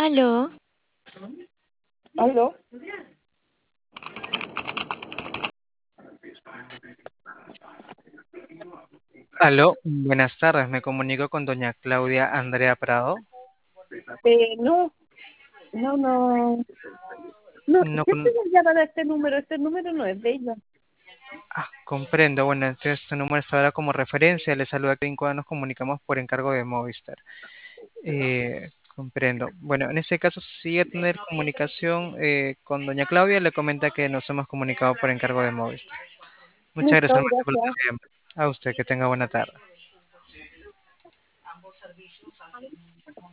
Aló, ¿Aló? Aló, buenas tardes. Me comunico con doña Claudia Andrea Prado. No, no, no, no, No, siempre me llaman a este número no es de ella. comprendo. Bueno, entonces este número está ahora como referencia. Le saluda Kevin cuando nos comunicamos por encargo de Movistar. Comprendo. Bueno, en este caso, si sigue a tener comunicación con doña Claudia, le comenta que nos hemos comunicado por encargo de Movistar. Muchas gracias, Muchas hermano, por gracias. su tiempo. A usted, que tenga buena tarde.